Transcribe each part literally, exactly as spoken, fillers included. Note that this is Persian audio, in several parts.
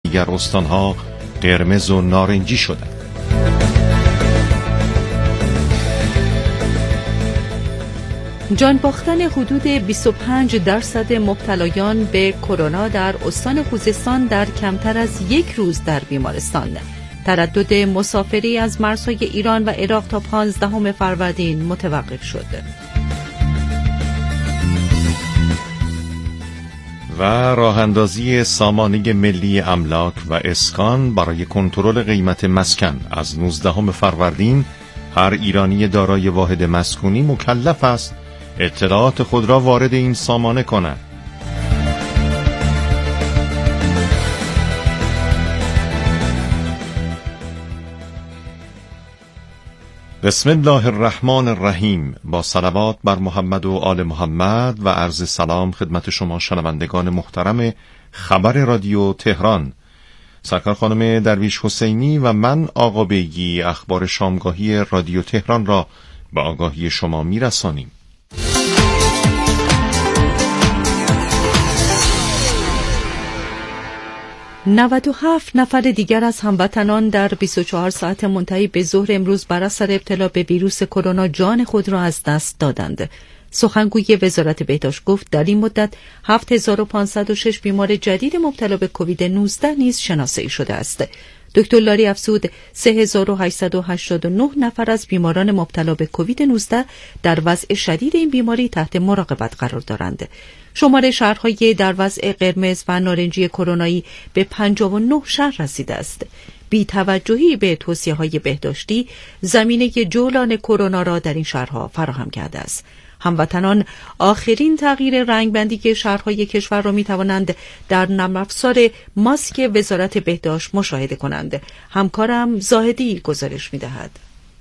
دیگر استانها قرمز و نارنجی شدند. جان باختن حدود بیست و پنج درصد مبتلایان به کرونا در استان خوزستان در کمتر از یک روز در بیمارستان. تردد مسافری از مرزهای ایران و عراق تا پانزدهم فروردین متوقف شد. و راه اندازی سامانه ملی املاک و اسکان برای کنترل قیمت مسکن از نوزدهم فروردین هر ایرانی دارای واحد مسکونی مکلف است اطلاعات خود را وارد این سامانه کند. بسم الله الرحمن الرحیم. با صلوات بر محمد و آل محمد و عرض سلام خدمت شما شنوندگان محترم خبر رادیو تهران. سرکار خانم درویش حسینی و من آقا بیگی اخبار شامگاهی رادیو تهران را به آگاهی شما میرسانیم. نود و هفت نفر دیگر از هموطنان در بیست و چهار ساعت منتهی به ظهر امروز بر اثر ابتلا به ویروس کرونا جان خود را از دست دادند. سخنگوی وزارت بهداشت گفت در این مدت هفت هزار و پانصد و شش بیمار جدید مبتلا به کووید نوزده نیز شناسایی شده است. دکتر لاری افزود سه هزار و هشتصد و هشتاد و نه نفر از بیماران مبتلا به کووید نوزده در وضع شدید این بیماری تحت مراقبت قرار دارند. شمار شهرهای در وضع قرمز و نارنجی کرونایی به پنجاه و نه شهر رسیده است. بی توجهی به توصیه‌های بهداشتی زمینه جولان کرونا را در این شهرها فراهم کرده است. هموطنان آخرین تغییر رنگبندی که شهرهای کشور را می توانند در نرم افزار ماسک وزارت بهداشت مشاهده کنند. همکارم زاهدی گزارش می دهد.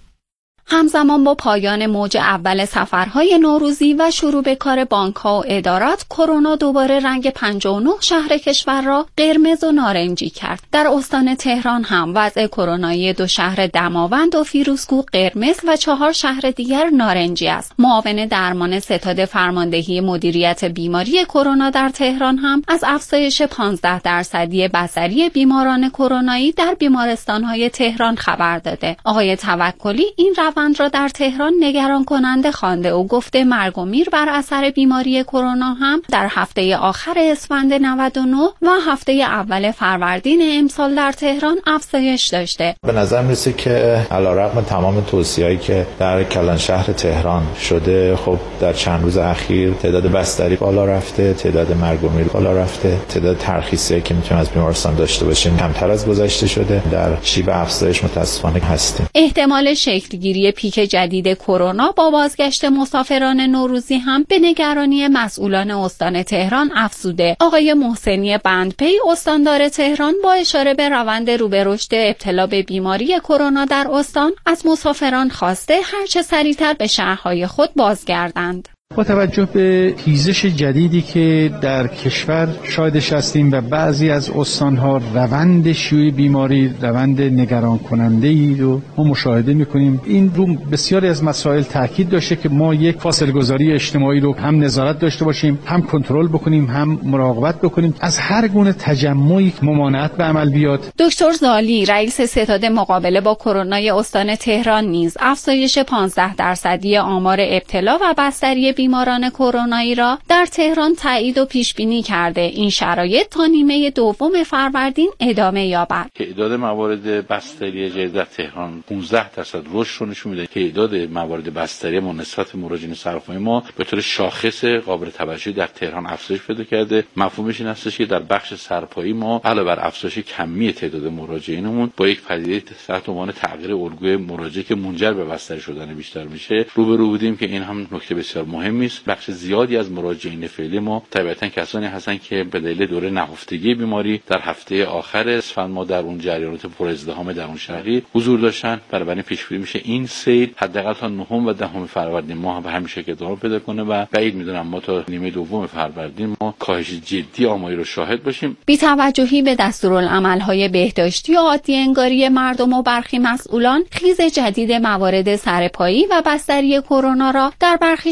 همزمان با پایان موج اول سفرهای نوروزی و شروع به کار بانک‌ها و ادارات، کرونا دوباره رنگ پنجاه و نه شهر کشور را قرمز و نارنجی کرد. در استان تهران هم وضع کرونایی دو شهر دماوند و فیروزکوه قرمز و چهار شهر دیگر نارنجی است. معاون درمان ستاد فرماندهی مدیریت بیماری کرونا در تهران هم از افزایش پانزده درصدی بصری بیماران کرونایی در بیمارستان‌های تهران خبر داده. آقای توکلی این روند را در تهران نگران کننده خوانده و گفته مرگ و میر بر اثر بیماری کرونا هم در هفته آخر اسفند نود و نه و هفته اول فروردین امسال در تهران افزایش داشته. به نظر میرسه که علیرغم تمام توصیه‌ای که در کلان شهر تهران شده، خب در چند روز اخیر تعداد بستری بالا رفته، تعداد مرگ و میر بالا رفته، تعداد ترخیصی که میتونیم از بیمارستان داشته باشیم کمتر از گذشته شده. در شیب افزایش متاسفانه هستیم. احتمال شکلگیری پیک جدید کرونا با بازگشت مسافران نوروزی هم به نگرانی مسئولان استان تهران افزوده. آقای محسنی بندپی استاندار تهران با اشاره به روند رو به رشد ابتلا به بیماری کرونا در استان از مسافران خواسته هرچه سریعتر به شهرهای خود بازگردند. با توجه به خیزش جدیدی که در کشور شاهدش هستیم و بعضی از استانها روند شیوع بیماری روند نگران کننده‌ای رو ما مشاهده می‌کنیم، این رو بسیاری از مسائل تاکید داشته که ما یک فاصله گذاری اجتماعی رو هم نظارت داشته باشیم، هم کنترل بکنیم، هم مراقبت بکنیم، از هر گونه تجمعی ممانعت به عمل بیاد. دکتر زالی رئیس ستاد مقابله با کرونا استان تهران نیز افزایش پانزده درصدی آمار ابتلا و بستری بیماران کرونایی را در تهران تایید و پیش بینی کرده. این شرایط تا نیمه دوم فروردین ادامه یابد. تعداد موارد بستری جدید در تهران پانزده درصد رشد رو نشون میده. تعداد موارد بستری ما نسبت به مراجعین سرپایی ما به طور شاخص قابل توجهی در تهران افزایش پیدا کرده. مفهومش این است که در بخش سرپایی ما علاوه بر افزایش کمی تعداد مراجعینمون با یک پدیده تحت عنوان تغییر الگوی مراجعه که منجر به بستری شدن بیشتر میشه روبرو بودیم که این هم نکته بسیار مهمی است. بخش زیادی از مراجعین فعلی ما طبیعتا کسانی هستند که به دلیل دوره نهفتگی بیماری در هفته آخر اسفند ما در اون جریانات پر ازدحام در اون شهری حضور داشتن. بنابراین پیش بینی میشه این سیل حداقل تا نهم و دهم فروردین ما به همین شکل ادامه پیدا کنه و بعید میدونم ما تا نیمه دوم فروردین ما کاهش جدی آماری رو شاهد باشیم. بی توجهی به دستورالعمل‌های بهداشتی و عادی انگاری مردم و برخی مسئولان، خیز جدید موارد سرپایی و بستری کرونا را در برخی شهرستان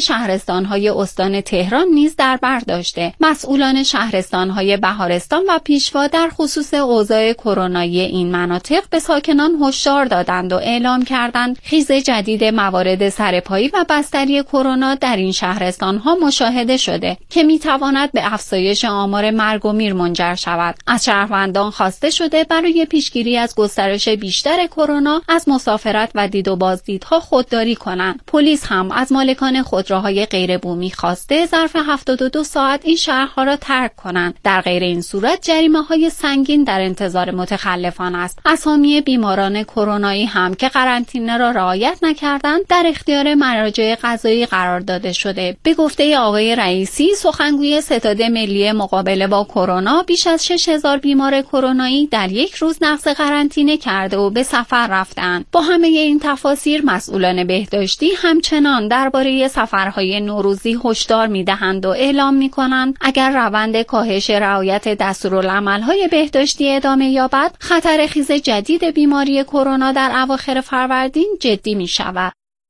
شهرستان‌های استان تهران نیز در بر داشته. مسئولان شهرستان‌های بهارستان و پیشوا در خصوص اوضاع کرونایی این مناطق به ساکنان هشدار دادند و اعلام کردند خیز جدید موارد سرپایی و بستری کرونا در این شهرستان‌ها مشاهده شده که می‌تواند به افزایش آمار مرگ و میر منجر شود. از شهروندان خواسته شده برای پیشگیری از گسترش بیشتر کرونا از مسافرت و دید و بازدیدها خودداری کنند. پلیس هم از مالکان خودروهای غیر بومی خواسته ظرف هفتاد و دو ساعت این شهرها را ترک کنند. در غیر این صورت جریمه‌های سنگین در انتظار متخلفان است. اسامی بیماران کرونایی هم که قرنطینه را رعایت نکردند در اختیار مراجع قضایی قرار داده شده. به گفته آقای رئیسی، سخنگوی ستاد ملی مقابله با کرونا، بیش از شش هزار بیمار کرونایی در یک روز نقض قرنطینه کرده و به سفر رفتند. با همه این تفاسیر، مسئولان بهداشتی همچنان درباره سفرهای نوروزی هشدار می‌دهند و اعلام می‌کنند اگر روند کاهش رعایت دستورالعمل‌های بهداشتی ادامه یابد، خطر خیز جدید بیماری کرونا در اواخر فروردین جدی می‌شود.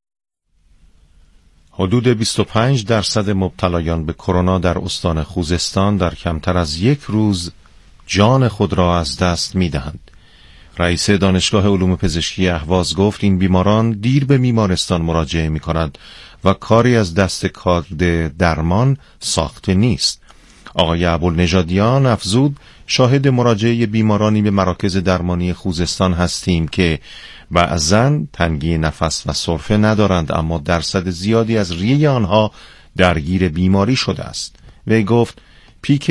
حدود بیست و پنج درصد مبتلایان به کرونا در استان خوزستان در کمتر از یک روز جان خود را از دست می‌دهند. رئیس دانشگاه علوم پزشکی اهواز گفت این بیماران دیر به بیمارستان مراجعه می‌کنند و کاری از دست کادر درمان ساخته نیست. آقای ابوالنژادیان افزود شاهد مراجعه بیمارانی به مراکز درمانی خوزستان هستیم که بعضاً تنگی نفس و سرفه ندارند، اما درصد زیادی از ریه آنها درگیر بیماری شده است. وی گفت پیک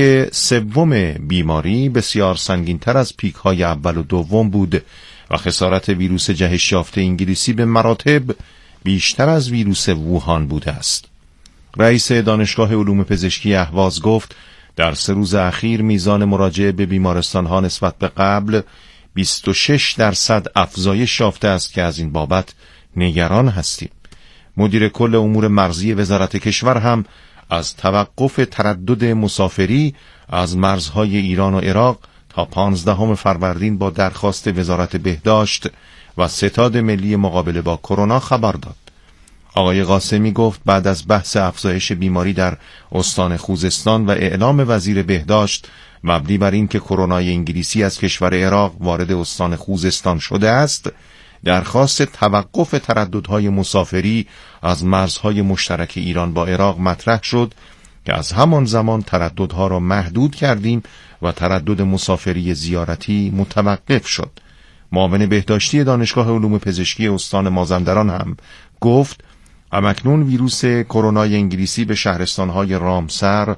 سوم بیماری بسیار سنگین‌تر از پیک‌های اول و دوم بود و خسارت ویروس جهش یافته انگلیسی به مراتب بیشتر از ویروس ووهان بوده است. رئیس دانشگاه علوم پزشکی اهواز گفت در سه روز اخیر میزان مراجعه به بیمارستان‌ها نسبت به قبل بیست و شش درصد افزایش یافته است که از این بابت نگران هستیم. مدیر کل امور مرزی وزارت کشور هم از توقف تردد مسافری از مرزهای ایران و عراق تا پانزدهم فروردین با درخواست وزارت بهداشت و ستاد ملی مقابله با کرونا خبر داد. آقای قاسمی گفت بعد از بحث افزایش بیماری در استان خوزستان و اعلام وزیر بهداشت مبنی بر این که کرونای انگلیسی از کشور عراق وارد استان خوزستان شده است، درخواست توقف ترددهای مسافری از مرزهای مشترک ایران با عراق مطرح شد که از همان زمان ترددها را محدود کردیم و تردد مسافری زیارتی متوقف شد. معاون بهداشتی دانشگاه علوم پزشکی استان مازندران هم گفت همکنون ویروس کرونای انگلیسی به شهرستانهای رامسر،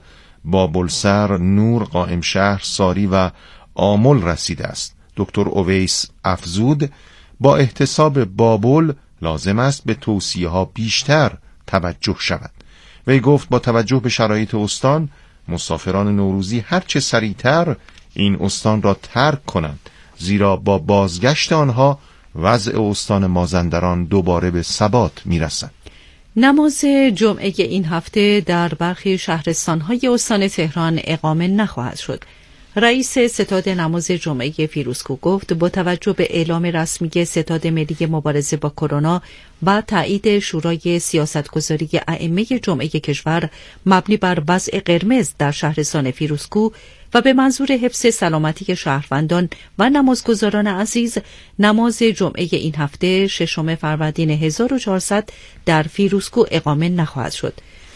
بابلسر، نور، قائمشهر، ساری و آمل رسیده است. دکتر اویس افزود با احتساب بابل لازم است به توصیه ها بیشتر توجه شود. وی گفت با توجه به شرایط استان مسافران نوروزی هرچه سریعتر این استان را ترک کنند، زیرا با بازگشت آنها وضع استان مازندران دوباره به ثبات میرسد. نماز جمعه این هفته در برخی شهرستان‌های استان تهران اقامه نخواهد شد. رئیس ستاد نماز جمعه فیروزکو گفت با توجه به اعلام رسمی ستاد ملی مبارزه با کرونا و تایید شورای سیاستگذاری ائمه جمعه کشور مبنی بر وضع قرمز در شهرستان فیروزکو و به منظور حفظ سلامتی شهروندان و نمازگزاران عزیز، نماز جمعه این هفته ششم فروردین هزار و چهارصد در فیروزکو اقامه نخواهد شد.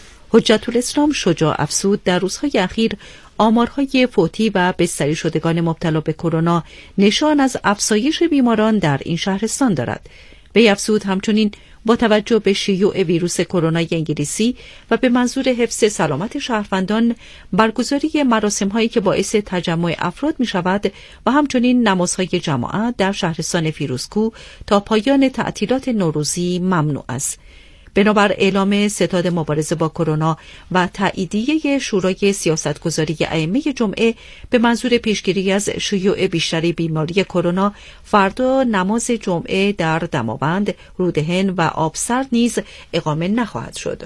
حجت الاسلام شجاع افزود در روزهای اخیر آمارهای فوتی و بستری شدگان مبتلا به کرونا نشان از افزایش بیماران در این شهرستان دارد. وی افزود همچنین با توجه به شیوع ویروس کرونای انگلیسی و به منظور حفظ سلامت شهروندان برگزاری مراسم‌هایی که باعث تجمع افراد می‌شود و همچنین نمازهای جماعت در شهرستان فیروزکو تا پایان تعطیلات نوروزی ممنوع است. بنابر اعلام ستاد مبارزه با کرونا و تاییدیه شورای سیاستگذاری ائمه جمعه به منظور پیشگیری از شیوع بیشتری بیماری کرونا، فردا نماز جمعه در دماوند، رودهن و آبسر نیز اقامه نخواهد شد.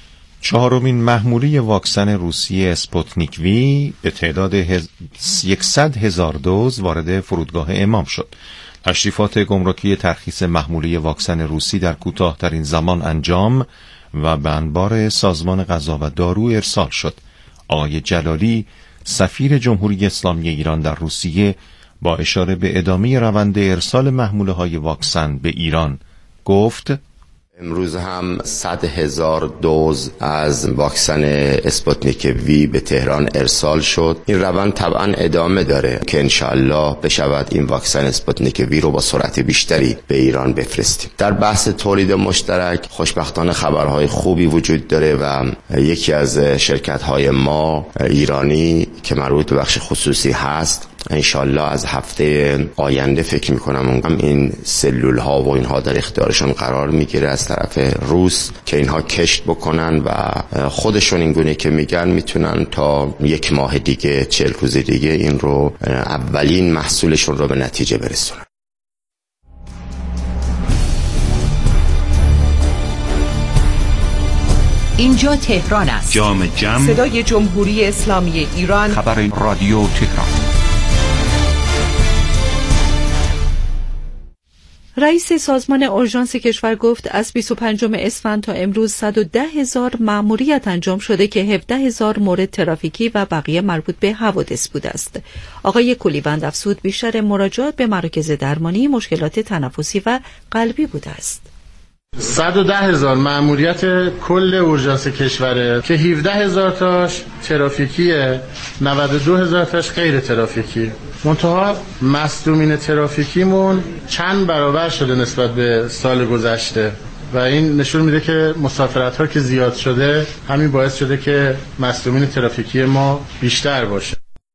چهارمین محموله واکسن روسی اسپوتنیک وی به تعداد صد هزار دوز وارد فرودگاه امام شد. تشریفات گمرکی ترخیص محموله واکسن روسی در کوتاه‌ترین زمان انجام و به انبار سازمان غذا و دارو ارسال شد. آقای جلالی سفیر جمهوری اسلامی ایران در روسیه با اشاره به ادامه روند ارسال محموله‌های واکسن به ایران گفت: امروز هم صد هزار دوز از واکسن اسپوتنیک وی به تهران ارسال شد. این روند طبعا ادامه داره که انشالله بشود این واکسن اسپوتنیک وی رو با سرعت بیشتری به ایران بفرستیم. در بحث تولید مشترک خوشبختانه خبرهای خوبی وجود داره و یکی از شرکت‌های ما ایرانی که مربوط به بخش خصوصی هست انشالله از هفته آینده فکر میکنم هم این سلول ها و اینها در اختیارشون قرار میگیره از طرف روس که اینها کشت بکنن و خودشون اینگونه که میگن میتونن تا یک ماه دیگه چهل روز دیگه این رو اولین محصولشون رو به نتیجه برسونن. اینجا تهران است. جام جم، صدای جمهوری اسلامی ایران، خبر رادیو تهران. رئیس سازمان اورژانس کشور گفت از بیست و پنجم اسفند تا امروز صد و ده هزار مأموریت انجام شده که هفده هزار مورد ترافیکی و بقیه مربوط به حوادث بوده است. آقای کولیوند افزود بیشتر مراجعات به مراکز درمانی مشکلات تنفسی و قلبی بوده است. صد و ده هزار مأموریت کل اورژانس کشوره که هفده هزار تاش ترافیکیه، نود و دو هزار تاش غیر ترافیکی. منتها مصدومین ترافیکیمون چند برابر شده نسبت به سال گذشته و این نشون میده که مسافرت ها که زیاد شده همین باعث شده که مصدومین ترافیکی ما بیشتر باشه.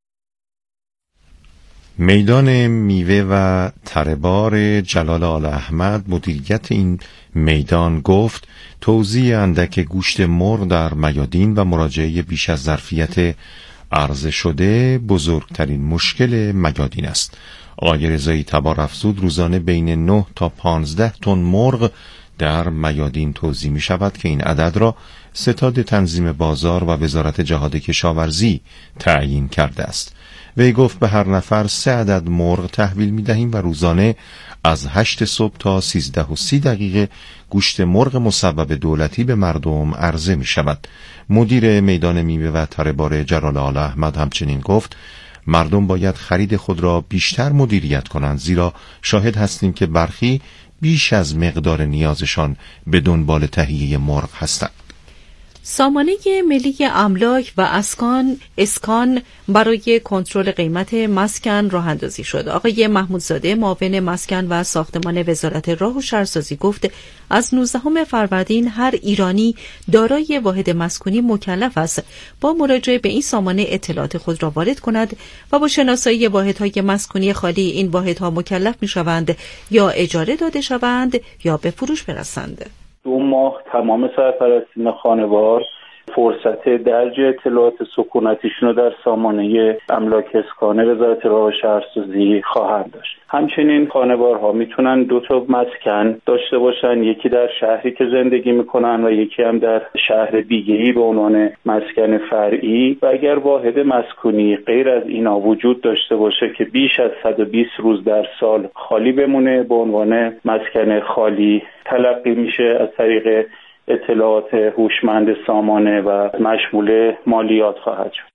میدان میوه و تره‌بار جلال آل احمد مدیریت این میدان گفت توزیع اندک گوشت مرغ در میادین و مراجعه بیش از ظرفیت عرضه شده بزرگترین مشکل میادین است. آقای رضایی تبار افزود روزانه بین نه تا پانزده تن مرغ در میادین توزیع می شود که این عدد را ستاد تنظیم بازار و وزارت جهاد کشاورزی تعیین کرده است. وی گفت به هر نفر سه عدد مرغ تحویل می دهیم و روزانه از هشت صبح تا سیزده و سی دقیقه گوشت مرغ مصوب دولتی به مردم عرضه می شود. مدیر میدان میوه و تره‌بار جلال آل احمد همچنین گفت مردم باید خرید خود را بیشتر مدیریت کنند، زیرا شاهد هستیم که برخی بیش از مقدار نیازشان به دنبال تهیه مرغ هستند. سامانه ملی املاک و اسکان اسکان برای کنترل قیمت مسکن راه اندازی شد. آقای محمودزاده معاون مسکن و ساختمان وزارت راه و شهرسازی گفت از نوزدهم فروردین هر ایرانی دارای واحد مسکونی مکلف است با مراجعه به این سامانه اطلاعات خود را وارد کند و با شناسایی واحدهای مسکونی خالی این واحدها مکلف می‌شوند یا اجاره داده شوند یا به فروش برسند. دو ماه تمام سرپرستان خانوار فرصت درج اطلاعات سکونتیشون رو در سامانه املاک اسکان وزارت راه و شهرسازی خواهند داشت. همچنین خانوارها میتونن دو تا مسکن داشته باشن، یکی در شهری که زندگی میکنن و یکی هم در شهر دیگه‌ای به عنوان مسکن فرعی و اگر واحد مسکونی غیر از اینا وجود داشته باشه که بیش از صد و بیست روز در سال خالی بمونه به عنوان مسکن خالی تلقی میشه از طریق اطلاعات هوشمند سامانه و مشمول مالیات خواهد شد.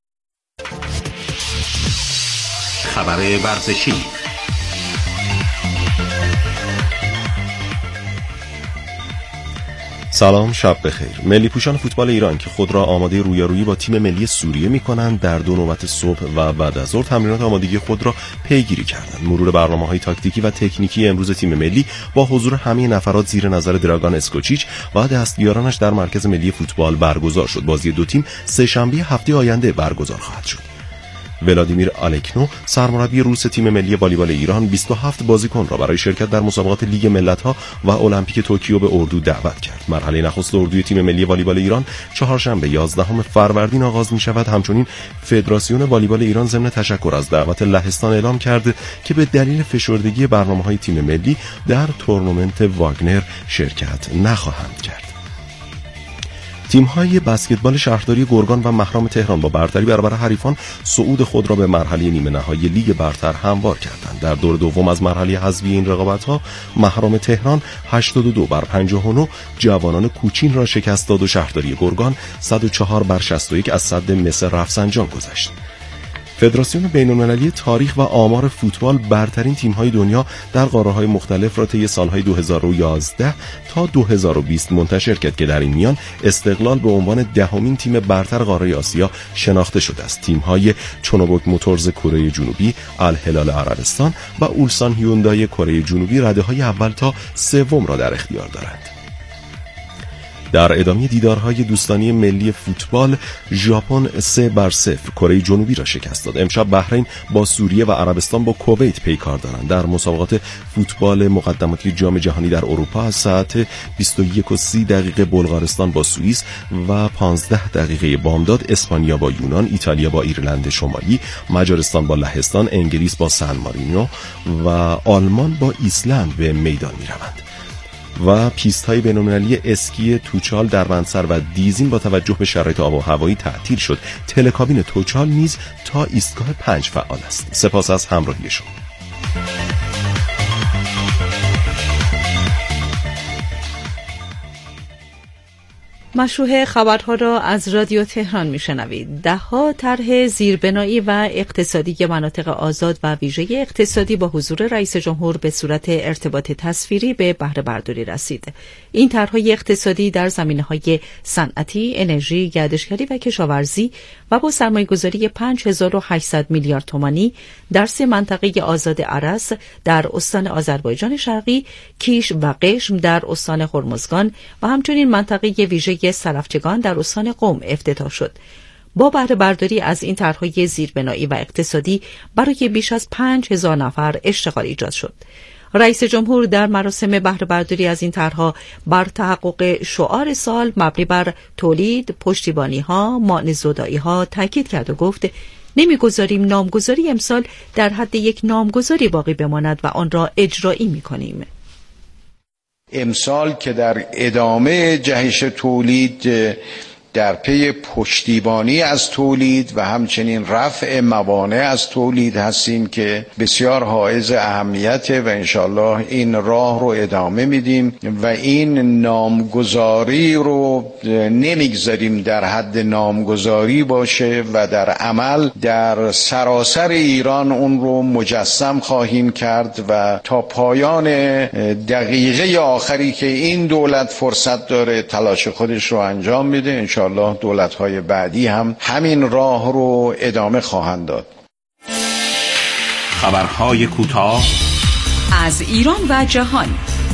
خبر ورزشی. سلام، شب بخیر. ملی پوشان فوتبال ایران که خود را آماده رویارویی با تیم ملی سوریه می‌کنند در دو نوبت صبح و بعد از ظهر تمرینات آمادگی خود را پیگیری کردند. مرور برنامه‌های تاکتیکی و تکنیکی امروز تیم ملی با حضور همه نفرات زیر نظر دراگان اسکوچیچ و دستیارانش در مرکز ملی فوتبال برگزار شد. بازی دو تیم سه شنبه هفته آینده برگزار خواهد شد. ولادیمیر آلکنو سرمربی روس تیم ملی والیبال ایران بیست و هفت بازیکن را برای شرکت در مسابقات لیگ ملت‌ها و المپیک توکیو به اردو دعوت کرد. مرحله نخست اردوی تیم ملی والیبال ایران چهارشنبه یازدهم فروردین آغاز می‌شود. همچنین فدراسیون والیبال ایران ضمن تشکر از دعوت لهستان اعلام کرده که به دلیل فشردگی برنامه‌های تیم ملی در تورنمنت واگنر شرکت نخواهند کرد. تیم‌های بسکتبال شهرداری گرگان و محرام تهران با برتری برابر حریفان صعود خود را به مرحله نیمه نهایی لیگ برتر هموار کردند. در دور دوم از مرحله حذفی این رقابت‌ها محرام تهران هشتاد و دو بر پنجاه و نه جوانان کوچین را شکست داد و شهرداری گرگان صد و چهار بر شصت و یک از سد مصر رفسنجان گذشت. فدراسیون بین‌المللی تاریخ و آمار فوتبال برترین تیم‌های دنیا در قاره‌های مختلف را طی سال‌های دو هزار و یازده تا دو هزار و بیست منتشر کرد که در این میان استقلال به عنوان دهمین تیم برتر قاره آسیا شناخته شده است. تیم‌های چونوبوک موتورز کره جنوبی، الهلال عربستان و اولسان هیوندای کره جنوبی رده‌های اول تا سوم را در اختیار دارند. در ادامه دیدارهای دوستانی ملی فوتبال، ژاپن سه بر صفر کره جنوبی را شکست داد. امشب بحرین با سوریه و عربستان با کویت پیکار دارند. در مسابقات فوتبال مقدماتی جام جهانی در اروپا از ساعت بیست و یک و سی دقیقه بلغارستان با سوئیس و پانزده دقیقه بامداد اسپانیا با یونان، ایتالیا با ایرلند شمالی، مجارستان با لهستان، انگلیس با سن مارینو و آلمان با ایسلند به میدان می‌روند. و پیست های بین‌المللی اسکی توچال، دربندسر و دیزین با توجه به شرایط آب و هوایی تعطیل شد. تلکابین توچال نیز تا ایستگاه پنج فعال است. سپاس از همراهی شما. مشروع خبرها را از رادیو تهران میشنوید. ده‌ها طرح زیربنایی و اقتصادی مناطق آزاد و ویژه اقتصادی با حضور رئیس جمهور به صورت ارتباط تصویری به بهره برداری رسید. این طرح‌های اقتصادی در زمینه‌های صنعتی، انرژی، گردشگری و کشاورزی و با سرمایه‌گذاری پنج هزار و هشتصد میلیارد تومانی در سه منطقه آزاد ارس در استان آذربایجان شرقی، کیش و قشم در استان هرمزگان و همچنین منطقه ویژه سرفچگان در استان قم افتتاح شد. با بهره برداری از این طرح‌های زیربنایی و اقتصادی برای بیش از پنج هزار نفر اشتغال ایجاد شد. رئیس جمهور در مراسم بهره برداری از این طرح‌ها بر تحقق شعار سال مبنی بر تولید، پشتیبانی‌ها، مانع زدایی‌ها تاکید کرد و گفت نمی‌گذاریم نامگذاری امسال در حد یک نامگذاری باقی بماند و آن را اجرایی می‌کنیم. امسال که در ادامه جهش تولید در پی پشتیبانی از تولید و همچنین رفع موانع از تولید هستیم که بسیار حائز اهمیته و انشالله این راه رو ادامه میدیم و این نامگذاری رو نمیگذاریم در حد نامگذاری باشه و در عمل در سراسر ایران اون رو مجسم خواهیم کرد و تا پایان دقیقه آخری که این دولت فرصت داره تلاش خودش رو انجام میده. انشالله الله دولت‌های بعدی هم همین راه رو ادامه خواهند داد. خبرهای کوتاه از ایران و جهان.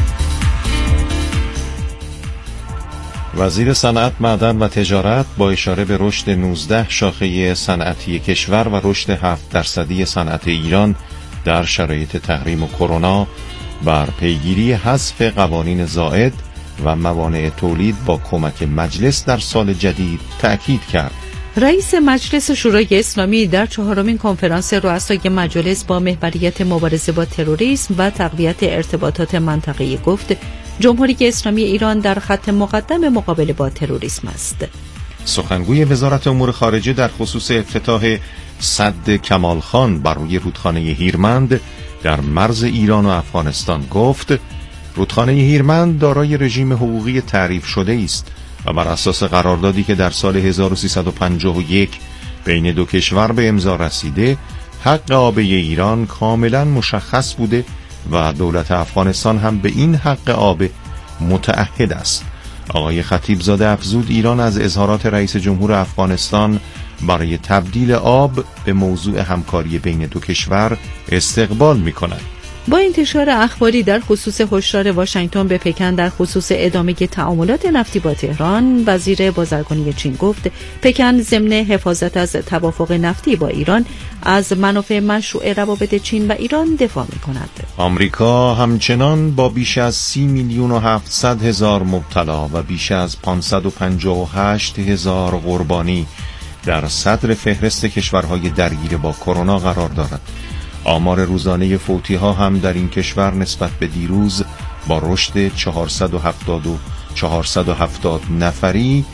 وزیر صنعت، معدن و تجارت با اشاره به رشد نوزده شاخه صنعتی کشور و رشد هفت درصدی صنعت ایران در شرایط تحریم و کرونا بر پیگیری حذف قوانین زائد و موانع تولید با کمک مجلس در سال جدید تأکید کرد. رئیس مجلس شورای اسلامی در چهارمین کنفرانس رؤسای مجالس با محوریت مبارزه با تروریسم و تقویت ارتباطات منطقه‌ای گفت جمهوری اسلامی ایران در خط مقدم مقابله با تروریسم است. سخنگوی وزارت امور خارجه در خصوص افتتاح سد کمال خان بر روی رودخانه هیرمند در مرز ایران و افغانستان گفت رودخانه هیرمند دارای رژیم حقوقی تعریف شده است و بر اساس قراردادی که در سال هزار و سیصد و پنجاه و یک بین دو کشور به امضا رسیده حق آب ایران کاملا مشخص بوده و دولت افغانستان هم به این حق آب متعهد است. آقای خطیب زاده افزود ایران از اظهارات رئیس جمهور افغانستان برای تبدیل آب به موضوع همکاری بین دو کشور استقبال می‌کند. با انتشار اخباری در خصوص هشدار واشنگتن به پکن در خصوص ادامه تعاملات نفتی با تهران، وزیر بازرگانی چین گفت پکن ضمن حفاظت از توافق نفتی با ایران از منافع مشروع روابط چین و ایران دفاع می‌کند. آمریکا همچنان با بیش از سی میلیون و هفتصد هزار مبتلا و بیش از پانصد و پنجاه و هشت هزار قربانی در صدر فهرست کشورهای درگیر با کرونا قرار دارد. آمار روزانه فوتی ها هم در این کشور نسبت به دیروز با رشد چهارصد و هفتاد و چهارصد و هفتاد نفری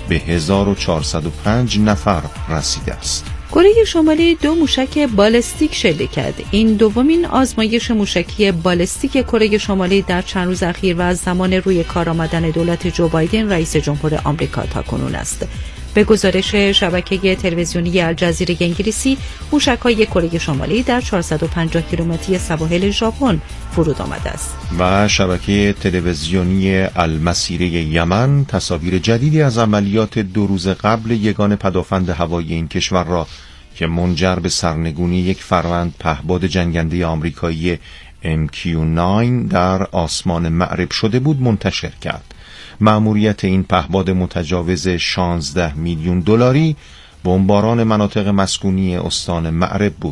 به هزار و چهارصد و پنج نفر رسیده است. کره شمالی دو موشک بالستیک شلیک کرد. این دومین آزمایش موشکی بالستیک کره شمالی در چند روز اخیر و از زمان روی کار آمدن دولت جو بایدن رئیس جمهور آمریکا تاکنون است. به گزارش شبکه تلویزیونی الجزیره انگلیسی، موشک‌های کره شمالی در چهارصد و پنجاه کیلومتری سواحل ژاپن فرود آمده است. و شبکه تلویزیونی المسیره یمن تصاویر جدیدی از عملیات دو روز قبل یگان پدافند هوایی این کشور را که منجر به سرنگونی یک فروند پهپاد جنگنده آمریکایی ام کیو نه در آسمان مأرب شده بود منتشر کرد. مأموریت این پهپاد متجاوز شانزده میلیون دلاری بمباران مناطق مسکونی استان مأرب بود.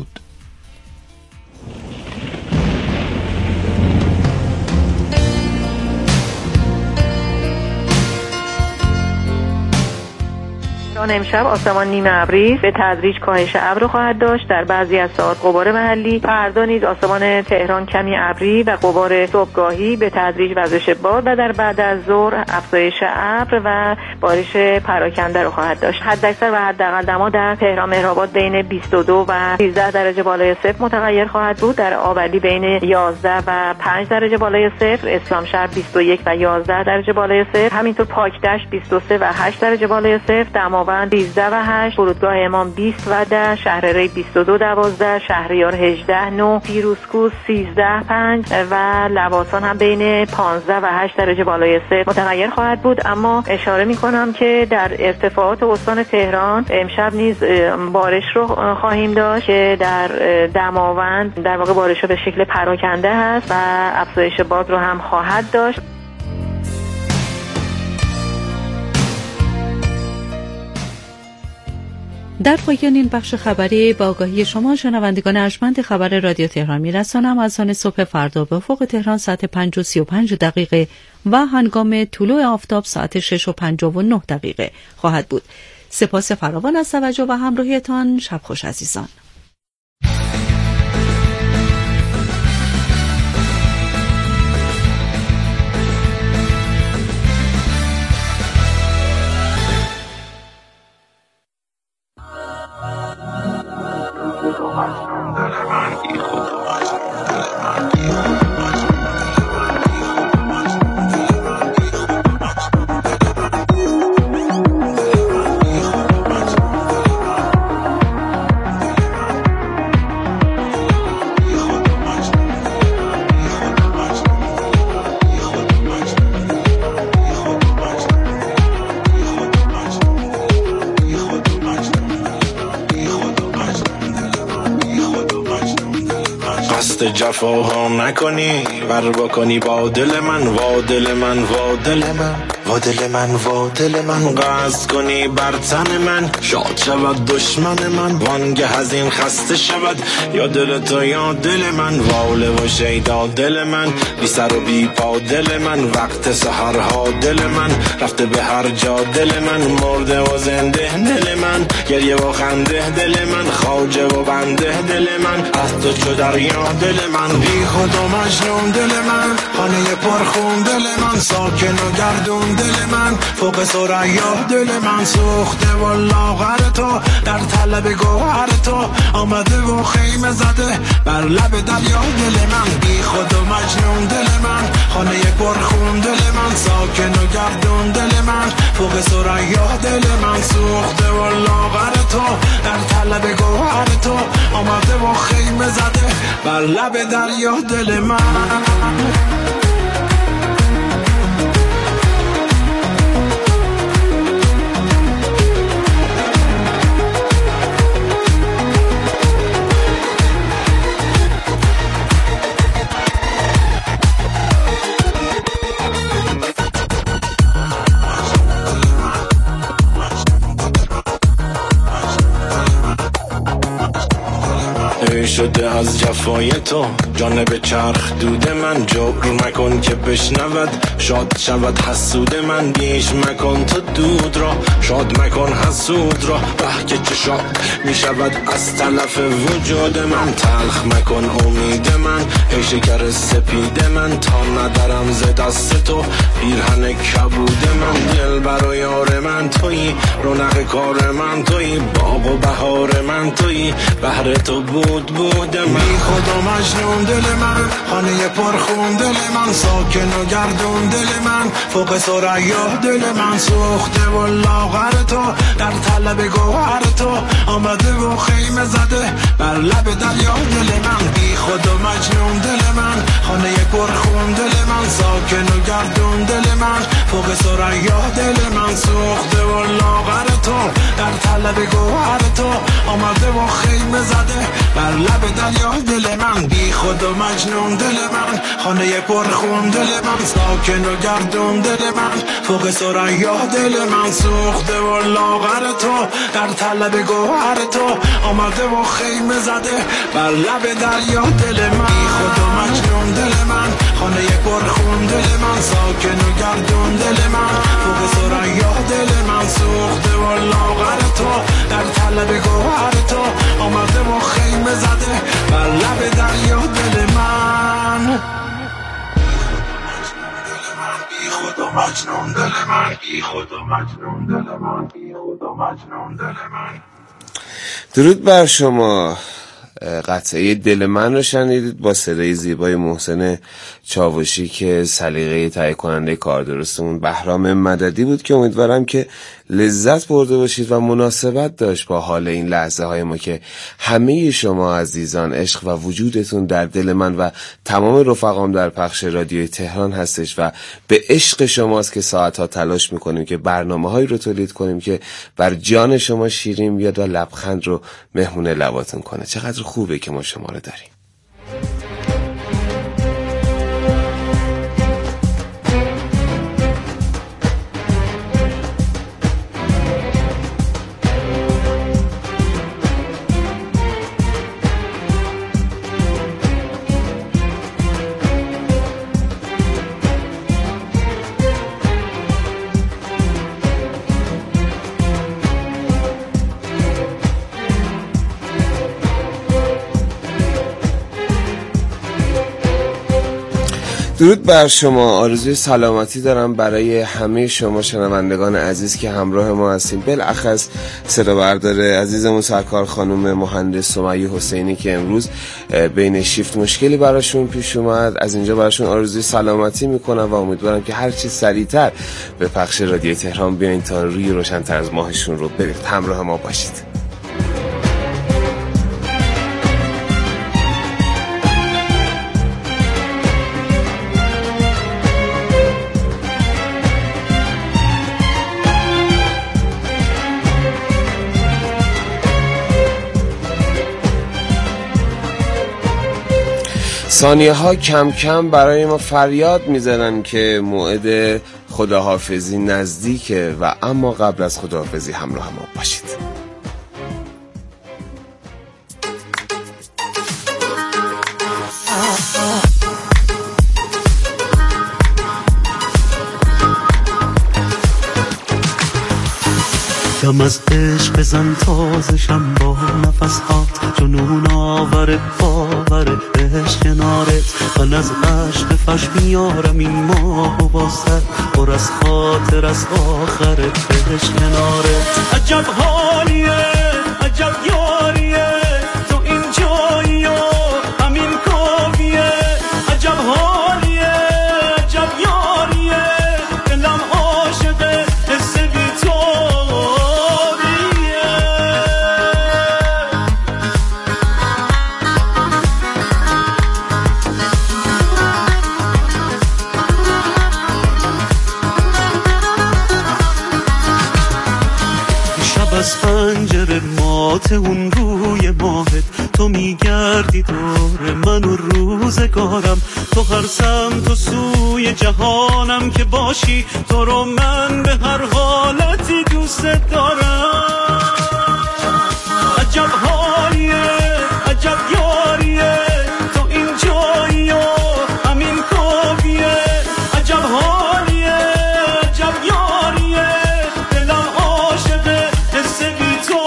امشب آسمان نیمه ابری به تدریج کاهش ابر خواهد داشت. در بعضی از ساعات غبار محلی. فردا نیز آسمان تهران کمی ابری و غبار صبحگاهی به تدریج وزش باد و در بعد از ظهر افزایش ابر و بارش پراکنده رو خواهد داشت. حداکثر و حداقل دما در تهران مهرآباد بین بیست و دو و سیزده درجه بالای صفر متغیر خواهد بود. در آبادی بین یازده و پنج درجه بالای صفر، اسلامشهر بیست و یک و یازده درجه بالای صفر، همینطور پاکدشت بیست و سه و هشت درجه بالای صفر، دماوند سیزده و هشت، فرودگاه امام بیست و ده، شهر ری بیست و دو دوازده، شهریار هجده نه، پیروزکوه سیزده پنج و لواسان هم بین پانزده و هشت درجه بالای صفر متغیر خواهد بود. اما اشاره می کنم که در ارتفاعات استان تهران امشب نیز بارش رو خواهیم داشت که در دماوند در واقع بارش رو به شکل پراکنده هست و افزایش باد رو هم خواهد داشت. در پایان این بخش خبری با آگاهی شما شنوندگان ارجمند خبر رادیو تهران میرسانم از آن صبح فردا به افق تهران ساعت پنج و سی و پنج دقیقه و هنگام طلوع آفتاب ساعت شش و پنجاه و نه دقیقه خواهد بود. سپاس فراوان از توجه و همراهیتان. شب خوش عزیزان. جفاها نکنی ور بکنی با دل من، وا دل من، وا دل من، وا دل من، وا دل من، قصد کنی بر تن من، شاد شود دشمن من، وانگه از این خسته شود یا دل تو یا دل من، واله و شیدا دل من، بی سر و بی پا دل من، وقت سحرها دل من، رفته به هر جا دل من، مرده و زنده دل من، گریه و خنده دل من، خواجه و بنده دل من، از تو چو دریا دل من، بی خود و مجنون دل من، خانه پرخون دل من، ساکن و گردون دل من، فوق ثریا دل من، سوخته و لاغر تو در طلب گوهر تو، آمده و خیمه زده بر لب دریا دل من، بی خود و مجنون دل من، خانه پرخون دل من، ساکن و گردون دل من، فوق ثریا دل من، سوخته و لاغر تو در طلب گوهر تو، آمده و خیمه زده بر لب دریا دل من. شده از جفای تو جانب چرخ دود من، جبر مکن که بشنود شاد شود حسود من، بیش مکن تو دود را شاد مکن حسود را، به که چه شاد می شود از تلف وجود من، تلخ مکن امید من، جگر سپید من، تا ندارم ز دست تو پیرهن کبود من. دل برای یار من تویی، رونق کار من تویی، باغ و بهار من تویی، بهر تو بود بود من. بی خود و مجنون دل من، خانه پرخون دل من، ساکن و گردون دل من، فوق ثریا دل من. سوخته و لاغر تو در طلب گوهر تو، آمده و خیمه زده بر لب دریا دل من. بی خود و مجنون دل من، خانه پرخون دل من، ساکن و گردون دل من، فوق ثریا دل من. سوخته و لاغر تو در طلب گوهر تو، آمده و خیمه زده بر لب دریا دل من. بی خود و مجنون دل من، خانه پرخون دل من، ساکن و گردون دل من، فوق ثریا دل من. سوخته و لاغر تو در طلب گوهر تو، آمده و خیمه زده بر لب دریا دل من. بی خود و مجنون دل من، خانه پرخون دل من، ساکن و گردون دل من، فوق ثریا دل من. سوخته و لاغر تو در طلب گوهر تو، آمده و خیمه زده بر لب دریا دل من. بی خود و مجنون دل من، بی خود و مجنون دل من، بی خود و مجنون دل من. درود بر شما. قطعه دل من رو شنیدید با صدای زیبای محسن چاوشی که سلیقه تهیه کننده کار درستمون بهرام مددی بود، که امیدوارم که لذت برده باشید و مناسبت داشت با حال این لحظه های ما که همه شما عزیزان عشق و وجودتون در دل من و تمام رفقام در پخش رادیوی تهران هستش و به عشق شماست که ساعتها تلاش میکنیم که برنامه هایی رو تولید کنیم که بر جان شما شیرین بیاد و لبخند رو مهمون لباتون کنه. چقدر خوبه که ما شما رو داریم. درود بر شما. آرزوی سلامتی دارم برای همه شما شنوندگان عزیز که همراه ما هستیم، بالاخص صدا بردار عزیزمون سرکار خانم مهندس سمیه حسینی که امروز بین شیفت مشکلی براشون پیش اومد. از اینجا براشون آرزوی سلامتی میکنم و امیدوارم که هر چی سریعتر به پخش رادیو تهران بیاین تا روی روشن‌تر از ماهشون رو ببینید. همراه ما باشید. ثانیه ها کم کم برای ما فریاد میزنن که موعد خداحافظی نزدیکه و اما قبل از خداحافظی همراه ما باشید. دم از عشق بزن تازشم با نفس هات، جنون آور باور عشق کنارت. من از عشق فش میارم این ماه و بازتر، پر از خاطر از آخرت عشق کنارت. عجب حالیه عجب یاریه تو این جایی و همین کافیه. عجب حالیه عجب یاریه دلم عاشقه حس بی تو. از پنجره مات اون روی ماهت، تو میگردی دور من و روزگارم. تو هر سمت و سوی جهانم که باشی، تو رو من به هر حالتی دوست دارم. عجب حالیه عجب یاریه تو این جایی و همین کافیه. عجب حالیه عجب یاریه دلم عاشقه حس بی تو.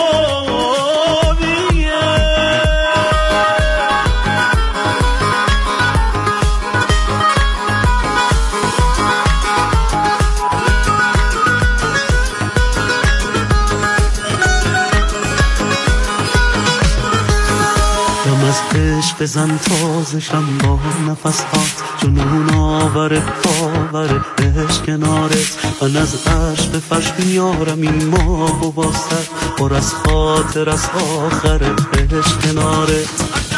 بزن تازشم با نفس هات جنون آوره آوره عشق کنارت من از عرش به فرش میارم این ماه و باستر پر از خاطر از آخر عشق کنارت